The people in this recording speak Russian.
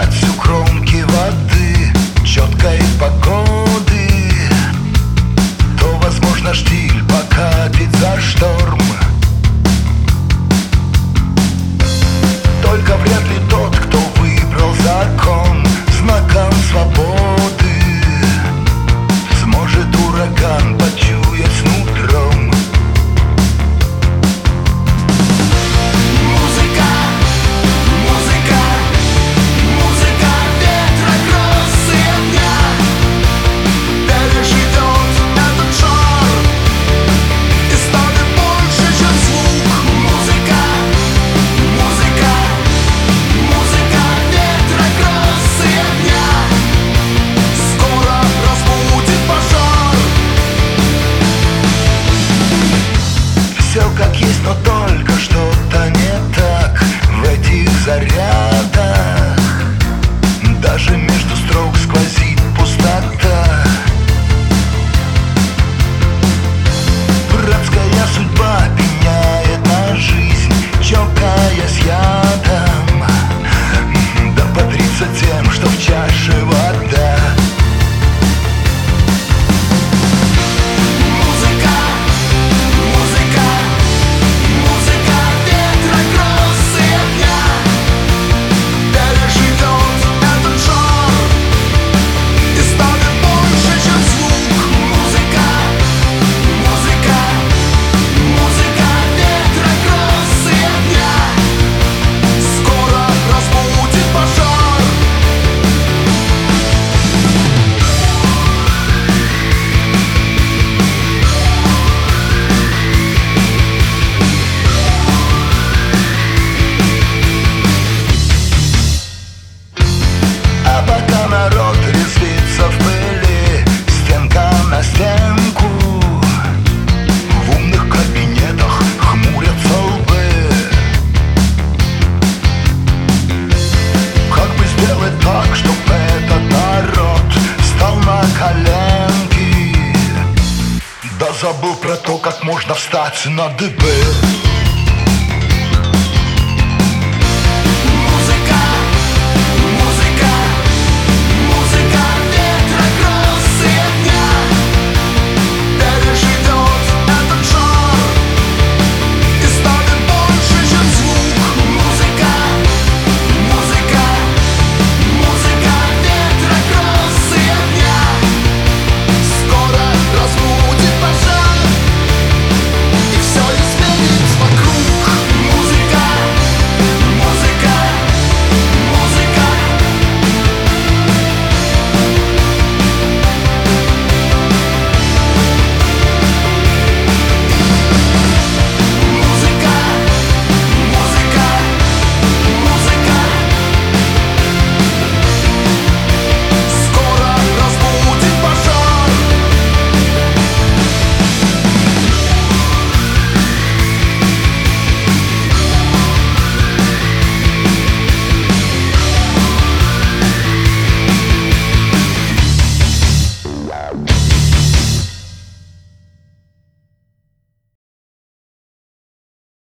собрать у кромки воды четкой погоды, то, возможно, штиль покатит за шторм. Только вряд ли тот, кто выбрал закон знаком свободы, сможет ураган почуять снутром. Все как есть, но только что-то не так в этих зарядах. Даже между строк сквозит пустота. Братская судьба пеняет на жизнь, чокаясь ядом, да бодрится тем, что в чаше вода. Народ резвится в пыли, стенка на стенку. В умных кабинетах хмурятся лбы. Как бы сделать так, чтоб этот народ встал на коленки, да забыл про то, как можно встать на дыбы.